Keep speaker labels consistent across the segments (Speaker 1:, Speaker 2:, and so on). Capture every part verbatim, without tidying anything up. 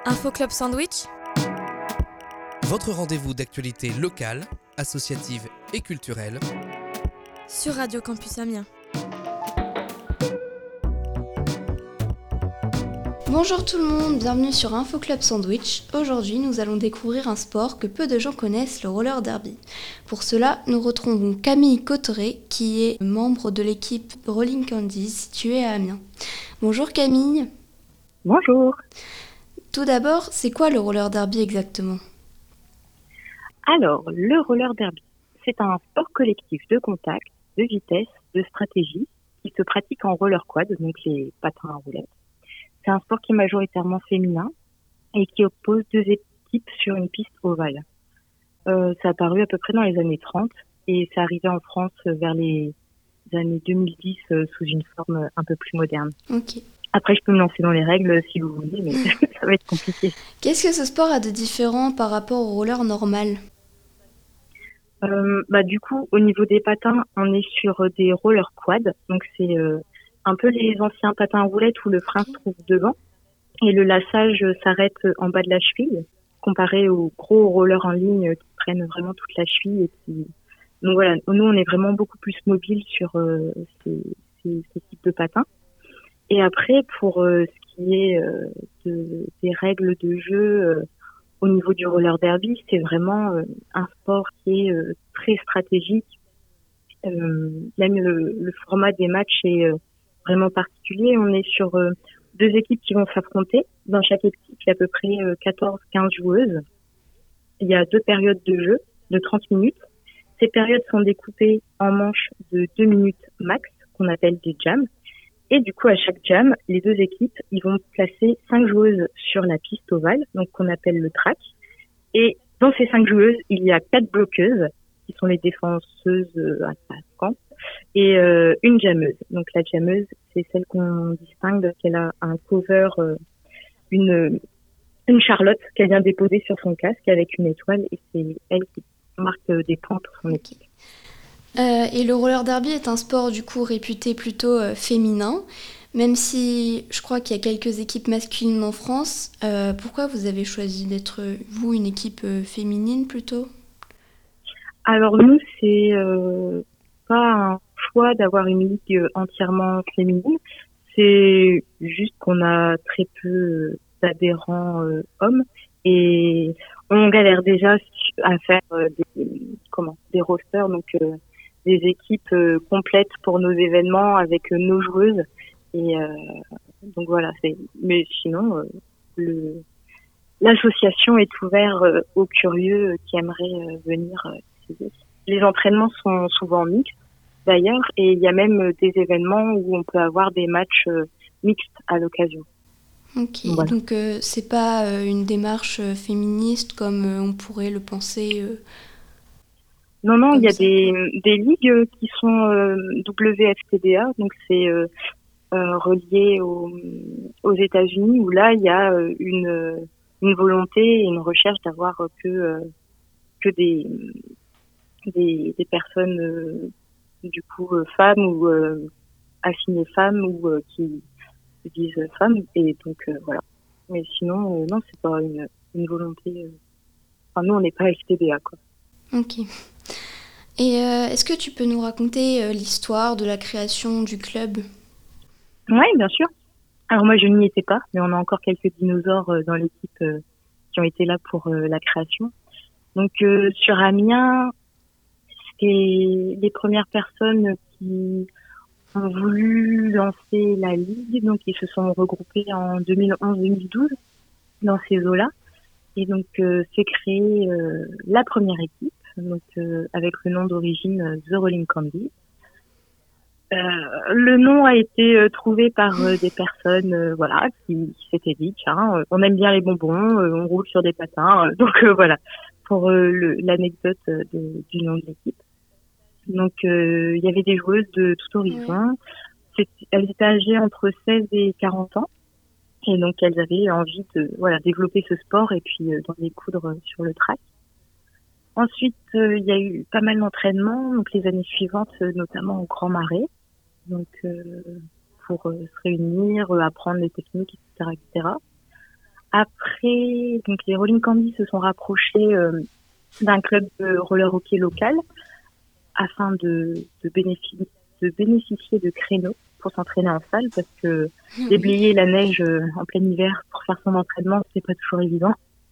Speaker 1: Info Club Sandwich,
Speaker 2: votre rendez-vous d'actualité locale, associative et culturelle
Speaker 1: sur Radio Campus Amiens.
Speaker 3: Bonjour tout le monde, bienvenue sur Info Club Sandwich. Aujourd'hui, nous allons découvrir un sport que peu de gens connaissent, le roller derby. Pour cela, nous retrouvons Camille Cotteret, qui est membre de l'équipe Rolling Candies située à Amiens. Bonjour Camille.
Speaker 4: Bonjour.
Speaker 3: Tout d'abord, c'est quoi le roller derby exactement ?
Speaker 4: Alors, le roller derby, c'est un sport collectif de contact, de vitesse, de stratégie, qui se pratique en roller quad, donc les patins à roulettes. C'est un sport qui est majoritairement féminin et qui oppose deux équipes sur une piste ovale. Euh, ça a apparu à peu près dans les années trente et c'est arrivé en France vers les années deux mille dix euh, sous une forme un peu plus moderne.
Speaker 3: Ok.
Speaker 4: Après, je peux me lancer dans les règles si vous voulez, mais ça va être compliqué.
Speaker 3: Qu'est-ce que ce sport a de différent par rapport au roller normal ?
Speaker 4: Euh, bah du coup, au niveau des patins, on est sur des roller quad, donc c'est euh, un peu les anciens patins à roulettes où le frein se trouve devant et le lassage s'arrête en bas de la cheville, comparé aux gros rollers en ligne qui prennent vraiment toute la cheville. Et qui... Donc voilà, nous on est vraiment beaucoup plus mobile sur euh, ces, ces, ces types de patins. Et après, pour euh, ce qui est euh, de, des règles de jeu euh, au niveau du roller derby, c'est vraiment euh, un sport qui est euh, très stratégique. Euh, même le, le format des matchs est euh, vraiment particulier. On est sur euh, deux équipes qui vont s'affronter. Dans chaque équipe, il y a à peu près euh, quatorze à quinze joueuses. Il y a deux périodes de jeu de trente minutes. Ces périodes sont découpées en manches de deux minutes max, qu'on appelle des jams. Et du coup, à chaque jam, les deux équipes, ils vont placer cinq joueuses sur la piste ovale, donc qu'on appelle le track. Et dans ces cinq joueuses, il y a quatre bloqueuses, qui sont les défenseuses attaquantes, et euh, une jammeuse. Donc la jammeuse, c'est celle qu'on distingue parce qu'elle a un cover, euh, une une Charlotte qu'elle vient déposer sur son casque avec une étoile, et c'est elle qui marque des points pour son équipe.
Speaker 3: Euh, et le roller derby est un sport du coup réputé plutôt euh, féminin, même si je crois qu'il y a quelques équipes masculines en France. Euh, pourquoi vous avez choisi d'être, vous, une équipe euh, féminine plutôt ?
Speaker 4: Alors nous, c'est euh, pas un choix d'avoir une ligue entièrement féminine, c'est juste qu'on a très peu d'adhérents euh, hommes et on galère déjà à faire euh, des, comment, des rosters, donc euh, des équipes euh, complètes pour nos événements avec euh, nos joueuses. Et euh, donc voilà, c'est. Mais sinon, euh, le, l'association est ouverte euh, aux curieux qui aimeraient euh, venir. Euh, les entraînements sont souvent mixtes d'ailleurs, et il y a même des événements où on peut avoir des matchs euh, mixtes à l'occasion.
Speaker 3: Ok,
Speaker 4: voilà.
Speaker 3: donc euh, c'est pas euh, une démarche euh, féministe comme euh, on pourrait le penser. Euh...
Speaker 4: Non, non, il y a
Speaker 3: ça,
Speaker 4: des, des ligues qui sont euh, W F T D A, donc c'est euh, euh, relié au, aux États-Unis, où là, il y a euh, une, une volonté et une recherche d'avoir euh, que, euh, que des, des, des personnes, euh, du coup, euh, femmes ou euh, assignées femmes ou euh, qui se disent femmes. Et donc, euh, voilà. Mais sinon, euh, non, c'est pas une, une volonté. Euh... Enfin, nous, on n'est pas F T D A, quoi.
Speaker 3: Ok. Et euh, est-ce que tu peux nous raconter euh, l'histoire de la création du club ?
Speaker 4: Oui, bien sûr. Alors moi, je n'y étais pas, mais on a encore quelques dinosaures euh, dans l'équipe euh, qui ont été là pour euh, la création. Donc euh, sur Amiens, c'est les premières personnes qui ont voulu lancer la ligue, donc ils se sont regroupés en deux mille onze deux mille douze dans ces eaux-là. Et donc euh, c'est créé euh, la première équipe, donc euh, avec le nom d'origine euh, The Rolling Candies. Euh, le nom a été euh, trouvé par euh, des personnes, euh, voilà, qui, qui s'étaient dit, tiens, euh, on aime bien les bonbons, euh, on roule sur des patins, euh, donc euh, voilà, pour euh, le, l'anecdote euh, de, du nom de l'équipe. Donc euh, il y avait des joueuses de tout horizon. Ouais. Elles étaient âgées entre seize et quarante ans. Et donc, elles avaient envie de voilà développer ce sport et puis euh, d'en découdre sur le track. Ensuite, euh, il y a eu pas mal d'entraînements, donc les années suivantes, euh, notamment au Grand Marais, donc euh, pour euh, se réunir, euh, apprendre les techniques, et cetera, et cetera. après, donc les Rolling Candy se sont rapprochés euh, d'un club de roller hockey local afin de, de, bénéfic- de bénéficier de créneaux pour s'entraîner en salle parce que déblayer la neige euh, en plein hiver pour faire son entraînement, c'est pas toujours évident.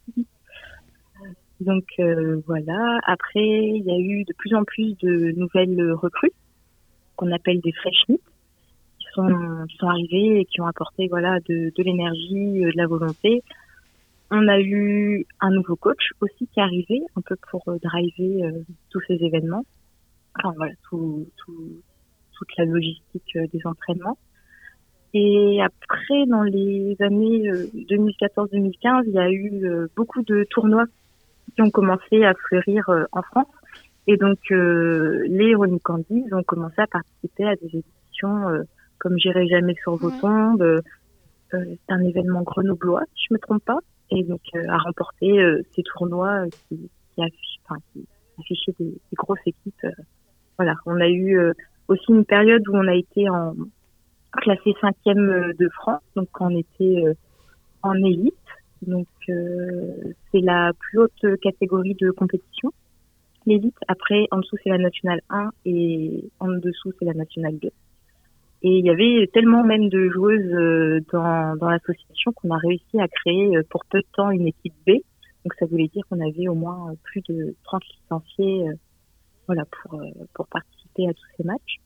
Speaker 4: Donc euh, voilà. Après, il y a eu de plus en plus de nouvelles recrues qu'on appelle des fresh meat qui sont qui sont arrivées et qui ont apporté voilà de, de l'énergie, euh, de la volonté. On a eu un nouveau coach aussi qui est arrivé un peu pour euh, driver euh, tous ces événements. Enfin voilà, tout, tout toute la logistique euh, des entraînements. Et après, dans les années euh, deux mille quatorze deux mille quinze, il y a eu euh, beaucoup de tournois qui ont commencé à fleurir euh, en France. Et donc, euh, les Rolling Candies ont commencé à participer à des éditions euh, comme J'irai jamais sur vos
Speaker 3: Ouais.
Speaker 4: tombes. Euh, c'est un événement grenoblois, si je me trompe pas. Et donc, euh, à remporter euh, ces tournois euh, qui, qui, affichent, enfin, qui affichaient des, des grosses équipes. Euh, voilà, on a eu euh, aussi une période où on a été en classé cinquième de France, donc on était euh, en élite. Donc, euh, c'est la plus haute catégorie de compétition, l'élite. Après, en dessous, c'est la nationale un et en dessous, c'est la nationale deux. Et il y avait tellement même de joueuses euh, dans, dans l'association qu'on a réussi à créer euh, pour peu de temps une équipe B. Donc, ça voulait dire qu'on avait au moins euh, plus de trente licenciés euh, voilà, pour, euh, pour participer à tous ces matchs.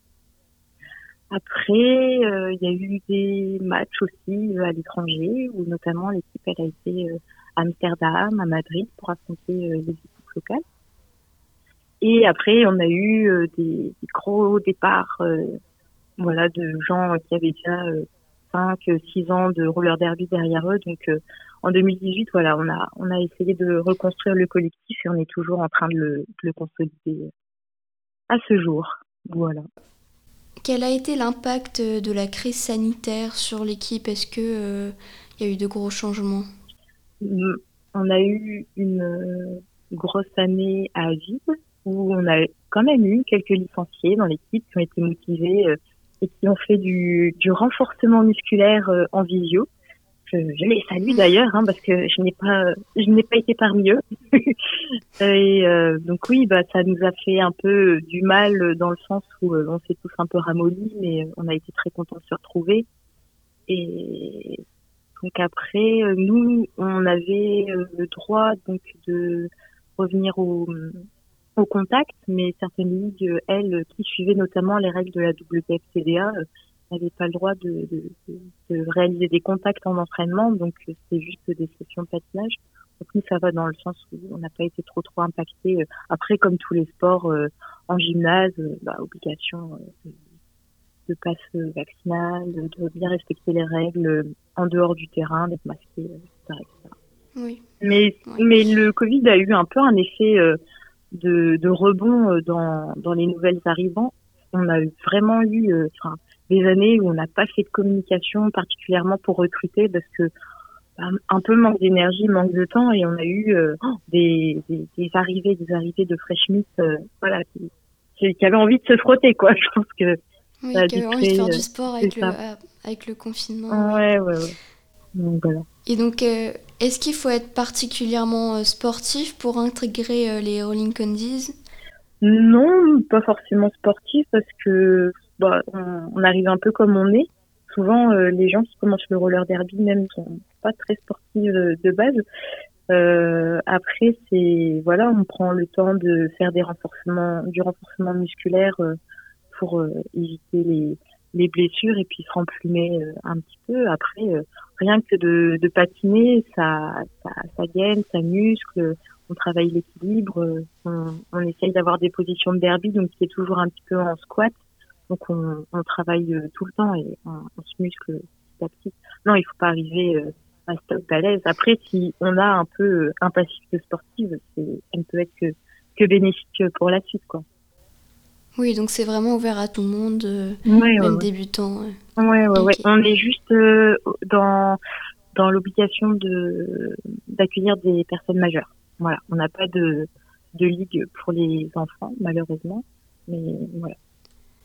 Speaker 4: Après, euh, il y a eu des matchs aussi euh, à l'étranger, où notamment l'équipe elle a été euh, à Amsterdam, à Madrid, pour affronter euh, les équipes locales. Et après, on a eu euh, des, des gros départs, euh, voilà, de gens qui avaient déjà euh, cinq, six ans de roller derby derrière eux. Donc, euh, en deux mille dix-huit, voilà, on a on a essayé de reconstruire le collectif et on est toujours en train de le, de le consolider à ce jour. Voilà.
Speaker 3: Quel a été l'impact de la crise sanitaire sur l'équipe ? Est-ce que euh, y a eu de gros changements ?
Speaker 4: On a eu une euh, grosse année à vivre où on a quand même eu quelques licenciés dans l'équipe qui ont été motivés euh, et qui ont fait du, du renforcement musculaire euh, en visio. Je, je les salue d'ailleurs hein, parce que je n'ai pas je n'ai pas été parmi eux. Et euh, donc oui, bah ça nous a fait un peu du mal dans le sens où euh, on s'est tous un peu ramollis, mais on a été très contents de se retrouver. Et donc après, euh, nous, on avait euh, le droit donc de revenir au, au contact, mais certaines ligues, euh, elles, qui suivaient notamment les règles de la W F C D A, euh, n'avaient pas le droit de, de, de, de réaliser des contacts en entraînement, donc euh, c'était juste des sessions de patinage. Donc nous, ça va dans le sens où on n'a pas été trop trop impacté. Après, comme tous les sports, euh, en gymnase, euh, bah, obligation euh, de, de passe vaccinal, de, de bien respecter les règles en dehors du terrain, d'être masqué, et cetera, et cetera.
Speaker 3: Oui.
Speaker 4: Mais,
Speaker 3: Ouais.
Speaker 4: mais le Covid a eu un peu un effet euh, de, de rebond dans, dans les nouvelles arrivants. On a vraiment eu euh, enfin, des années où on n'a pas fait de communication particulièrement pour recruter parce que bah, un peu manque d'énergie, manque de temps et on a eu euh, des, des, des arrivées, des arrivées de fresh meat, euh, voilà, qui, qui avaient envie de se frotter, quoi. Je pense que
Speaker 3: Oui,
Speaker 4: ça a
Speaker 3: qui
Speaker 4: dû
Speaker 3: avait envie de faire
Speaker 4: créer,
Speaker 3: du sport avec
Speaker 4: c'est
Speaker 3: le,
Speaker 4: ça.
Speaker 3: euh, avec le confinement. oui.
Speaker 4: Ouais, ouais, ouais. Donc voilà.
Speaker 3: Et donc, euh, est-ce qu'il faut être particulièrement euh, sportif pour intégrer euh, les Rolling Candies ?
Speaker 4: Non, pas forcément sportif parce que bah, on, on arrive un peu comme on est. Souvent, euh, les gens qui commencent le roller derby même sont pas très sportifs euh, de base. Euh, après, c'est voilà, on prend le temps de faire des renforcements, du renforcement musculaire euh, pour euh, éviter les, les blessures et puis se remplumer euh, un petit peu. Après, euh, rien que de, de patiner, ça, ça, ça gaine, ça muscle. On travaille l'équilibre, euh, on, on essaye d'avoir des positions de derby, donc qui est toujours un petit peu en squat. Donc on, on travaille euh, tout le temps et on, on se muscle petit à petit. Non, il faut pas arriver euh, à stop balèze. Après, si on a un peu euh, un passif de sportive, c'est, ça ne peut être que, que bénéfique pour la suite, quoi.
Speaker 3: Oui, donc c'est vraiment ouvert à tout le monde, euh,
Speaker 4: Ouais,
Speaker 3: même
Speaker 4: ouais, ouais.
Speaker 3: débutant. ouais.
Speaker 4: Ouais, ouais, ouais.
Speaker 3: Ok.
Speaker 4: On est juste euh, dans dans l'obligation de d'accueillir des personnes majeures. Voilà, on n'a pas de de ligue pour les enfants malheureusement, mais voilà,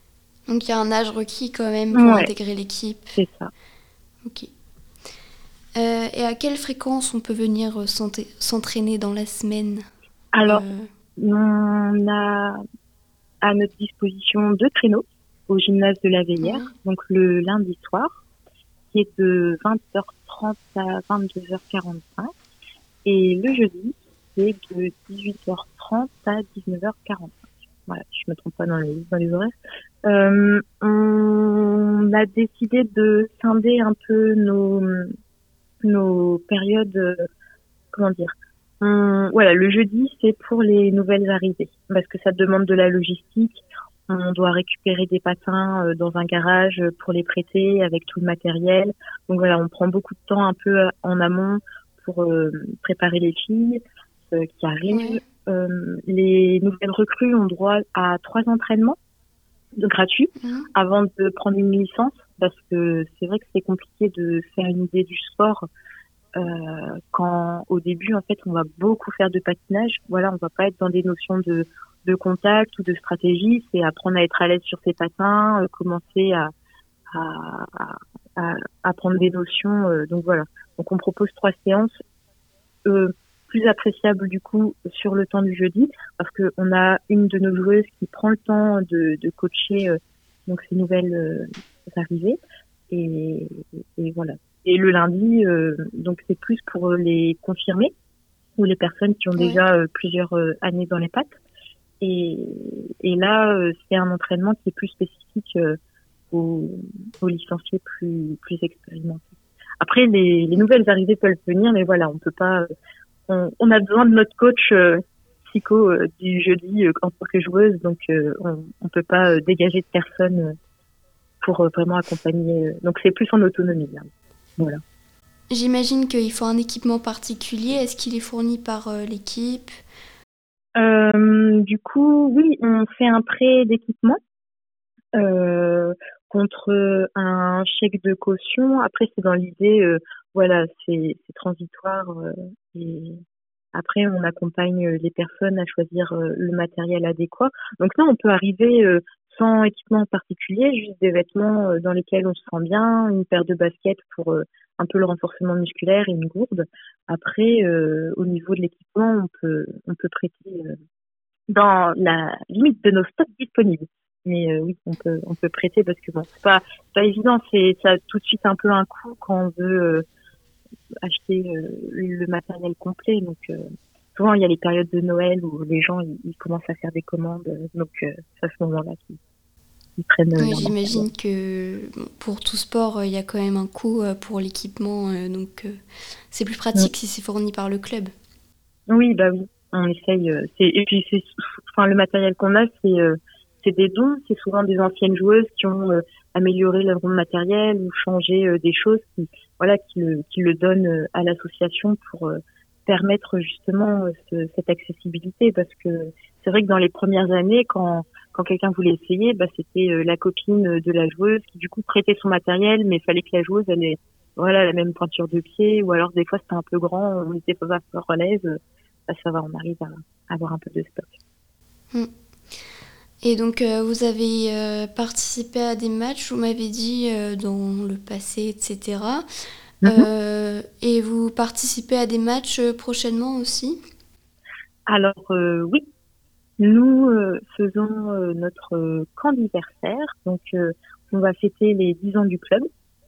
Speaker 3: Donc il y a un âge requis quand même pour
Speaker 4: Ouais.
Speaker 3: intégrer l'équipe.
Speaker 4: c'est ça.
Speaker 3: Ok. Euh, et à quelle fréquence on peut venir euh, s'entra- s'entraîner dans la semaine?
Speaker 4: Alors,
Speaker 3: Euh,
Speaker 4: on a à notre disposition deux créneaux au gymnase de la Veillère,
Speaker 3: ouais.
Speaker 4: donc le lundi soir, qui est de vingt heures trente à vingt-deux heures quarante-cinq, et le jeudi, c'est de dix-huit heures trente à dix-neuf heures quarante-cinq. Voilà, je me trompe pas dans les, dans les horaires. Euh, on a décidé de scinder un peu nos, nos périodes, euh, comment dire. On- voilà, le jeudi, c'est pour les nouvelles arrivées, parce que ça demande de la logistique. On doit récupérer des patins euh, dans un garage pour les prêter avec tout le matériel. Donc voilà, on prend beaucoup de temps un peu en amont pour euh, préparer les filles euh, qui arrivent.
Speaker 3: Ouais.
Speaker 4: Euh, les nouvelles recrues ont droit à trois entraînements de gratuits
Speaker 3: Mhm.
Speaker 4: avant de prendre une licence, parce que c'est vrai que c'est compliqué de faire une idée du sport euh, quand au début en fait on va beaucoup faire de patinage. Voilà, on va pas être dans des notions de de contact ou de stratégie, c'est apprendre à être à l'aise sur ses patins, euh, commencer à à, à à apprendre des notions. Euh, donc voilà, donc on propose trois séances euh, plus appréciables du coup sur le temps du jeudi, parce que on a une de nos joueuses qui prend le temps de de coacher euh, donc ces nouvelles euh, arrivées, et et voilà. Et le lundi, euh, donc c'est plus pour les confirmés ou les personnes qui ont
Speaker 3: Ouais.
Speaker 4: déjà euh, plusieurs euh, années dans les pattes. Et, et là, euh, c'est un entraînement qui est plus spécifique euh, aux, aux licenciés plus plus expérimentés. Après, les, les nouvelles arrivées peuvent venir, mais voilà, on peut pas. euh, On, on a besoin de notre coach euh, psycho euh, du jeudi euh, en tant que joueuse, donc euh, on, on peut pas euh, dégager de personne euh, pour euh, vraiment accompagner. euh. Donc c'est plus en autonomie là. Voilà.
Speaker 3: J'imagine qu'il faut un équipement particulier. Est-ce qu'il est fourni par euh, l'équipe?
Speaker 4: Euh, du coup, oui, on fait un prêt d'équipement euh, contre un chèque de caution. Après, c'est dans l'idée, euh, voilà, c'est c'est transitoire euh, et après, on accompagne les personnes à choisir euh, le matériel adéquat. Donc là, on peut arriver euh, sans équipement particulier, juste des vêtements euh, dans lesquels on se sent bien, une paire de baskets pour euh, un peu le renforcement musculaire et une gourde. Après, euh, au niveau de l'équipement, on peut on peut prêter euh, dans la limite de nos stocks disponibles. Mais euh, oui, on peut on peut prêter, parce que bon, c'est pas c'est pas évident, c'est ça a tout de suite un peu un coût quand on veut euh, acheter euh, le matériel complet. Donc euh, souvent il y a les périodes de Noël où les gens ils, ils commencent à faire des commandes, euh, donc euh, c'est à ce moment-là qu'ils ils prennent euh,
Speaker 3: Oui,
Speaker 4: leur matériel.
Speaker 3: j'imagine que bon, pour tout sport, euh, il y a quand même un coût euh, pour l'équipement, euh, donc euh, c'est plus pratique si c'est fourni par le club.
Speaker 4: Oui, bah oui, on essaye. Euh, c'est, et puis c'est, enfin le matériel qu'on a, c'est euh, c'est des dons. C'est souvent des anciennes joueuses qui ont euh, amélioré leur matériel ou changé euh, des choses, qui voilà, qui le qui le donnent euh, à l'association pour euh, permettre justement euh, ce, cette accessibilité. Parce que c'est vrai que dans les premières années, quand quand quelqu'un voulait essayer, bah c'était euh, la copine de la joueuse qui du coup prêtait son matériel, mais il fallait que la joueuse elle ait voilà la même pointure de pied, ou alors des fois c'était un peu grand, on était pas fort à l'aise. Bah, ça va, on arrive à avoir un peu de stock.
Speaker 3: Hmm. Et donc, euh, vous avez euh, participé à des matchs, vous m'avez dit, euh, dans le passé, et cetera.
Speaker 4: Mm-hmm.
Speaker 3: Euh, et vous participez à des matchs euh, prochainement aussi?
Speaker 4: Alors, euh, oui, nous euh, faisons euh, notre euh, camp d'anniversaire. Donc, euh, on va fêter les dix ans du club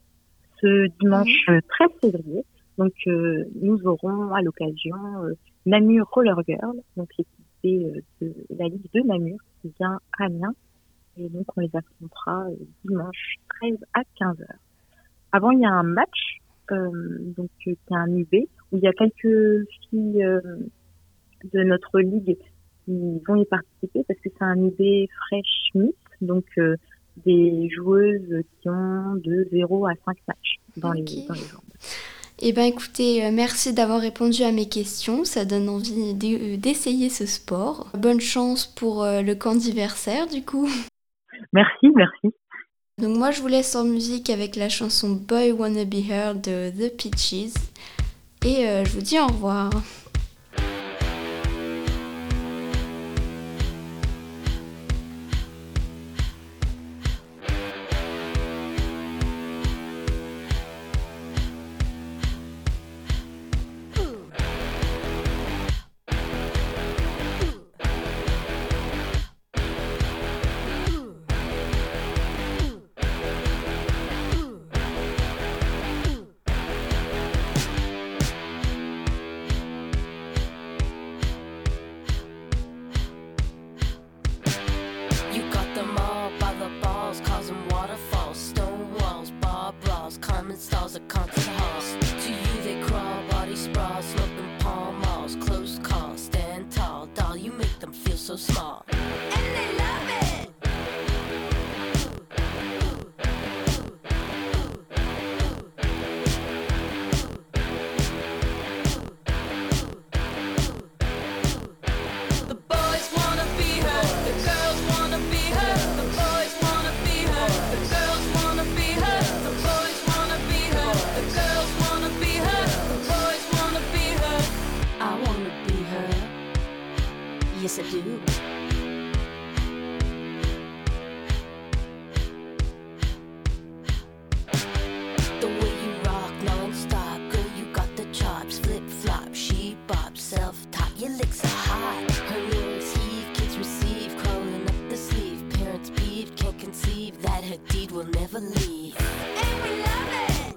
Speaker 4: ce dimanche euh, treize février. Donc, euh, nous aurons à l'occasion euh, Namur Roller Girl, donc l'équipe euh, de la Ligue de Namur qui vient à Amiens. Et donc, on les affrontera euh, dimanche treize à quinze heures. Avant, il y a un match, euh, donc euh, qui est un U B, où il y a quelques filles euh, de notre ligue qui vont y participer, parce que c'est un U B Fresh Mix, donc euh, des joueuses qui ont de zéro à cinq matchs dans,
Speaker 3: Ok.
Speaker 4: les, dans les jambes.
Speaker 3: Eh bien, écoutez, euh, merci d'avoir répondu à mes questions. Ça donne envie d'e- d'essayer ce sport. Bonne chance pour euh, le camp d'anniversaire, du coup.
Speaker 4: Merci, merci.
Speaker 3: Donc moi, je vous laisse en musique avec la chanson Boy Wanna Be Her de The Peaches. Et euh, je vous dis au revoir.
Speaker 5: waterfalls, stone walls, bar brawls, climbing stalls at concert halls. To you they crawl, body sprawl, sloping palm malls, close calls, stand tall, doll, you make them feel so small. And they love it! The boys wanna be her, the girls wanna be her, the boys wanna be her, the girls wanna be her, the boys wanna be her, the girls wanna be her, the boys wanna be her. I wanna be her, yes I do. The way you rock non-stop, girl, you got the chops. Flip-flop, she bop, self-top, your licks are hot. Her lyrics heave, kids receive, crawling up the sleeve. Parents peeve, can't conceive that her deed will never leave. And we love it!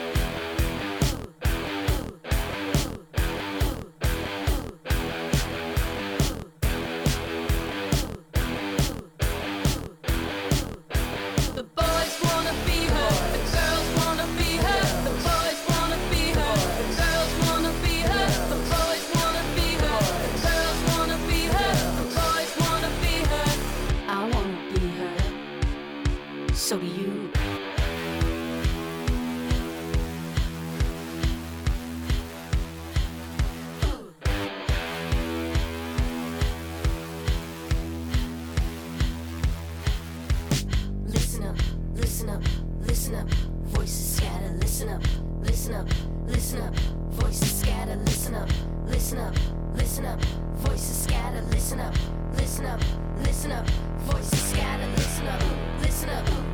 Speaker 5: The boys wanna be her, the girls wanna be her, the boys wanna be her, the girls wanna be her, the boys wanna be her, the girls wanna be her, the boys wanna be her. I wanna be her, so do you. Listen up, listen up, listen up, voices scatter, listen up, listen up, listen up, voices scatter, listen up, listen up, listen up, voices scatter, listen up, listen up, listen up, voices scatter, listen up, listen up.